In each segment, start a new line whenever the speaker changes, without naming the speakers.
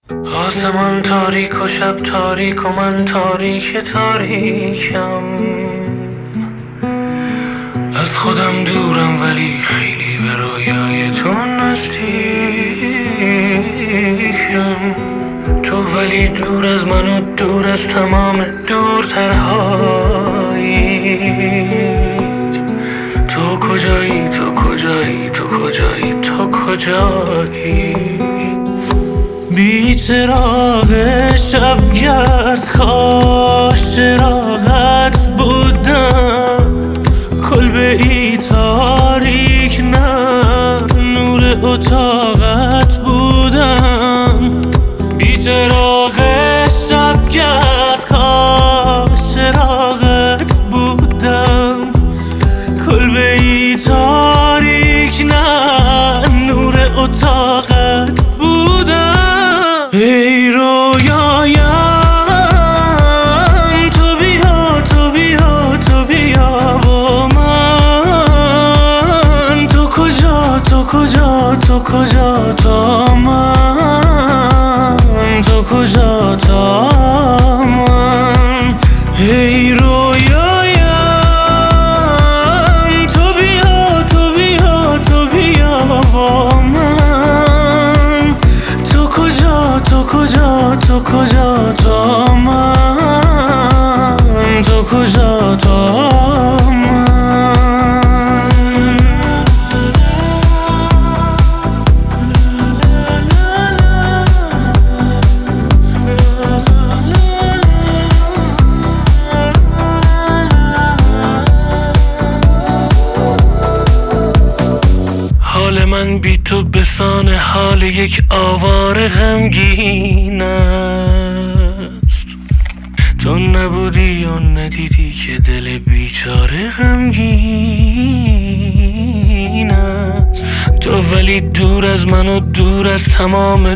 آسمان تاریک و شب تاریک و من تاریک تاریکم. از خودم دورم ولی خیلی به رویای تو نزدیکم. تو ولی دور از من و دور از تمام دورترهایی. تو کجایی تو کجایی تو کجایی تو کجایی؟ بی چراغ شبگرد کاش چراغت بودم. کلبه ای تاریک نه نور اتاقت بودم. بی چراغ شبگرد کاش چراغت بودم. کلبه ای تاریک نه نور اتاقت بودم. ای رویایم تو بیا تو بیا تو بیا با من. تو کجا تو کجا تو کجا تا من. تو کجا تا من. ای رویایم تو بیا تو بیا تو بیا با من. تو کجا تو کجا تو کجا تا من. تو کجا تا من. حال من بی تو بسان حال یک آواره غمگین است. تو نبودی یا ندیدی که دل بیچاره غمگین است. تو ولی دور از من و دور از تمام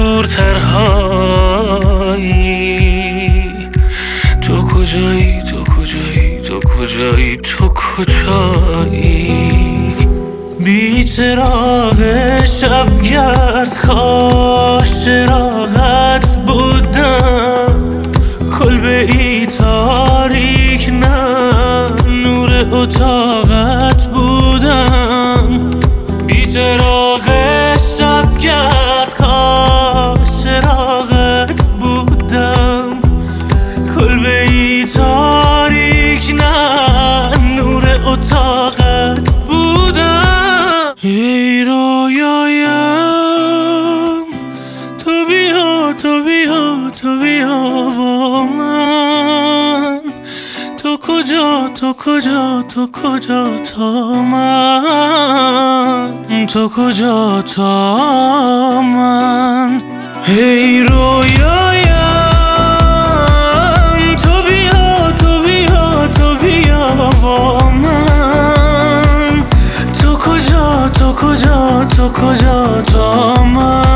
دورترهایی. تو کجایی تو کجایی تو کجایی تو کجایی؟ بی چراغ شبگرد کاش چراغت بودم. کلبه ای تاریک نه نور اتاقت بودم. بی چراغ شبگرد کاش چراغت بودم. کلبه ای تاریک نه نور اتاقت بودم. ای رویایم تو بیا تو بیا تو بیا با من. تو کجا تو کجا تو کجا تا من. تو کجا تا من. ای رویایم تو بیا تو بیا تو بیا با من. تو کجا تو کجا تو کجا تا من.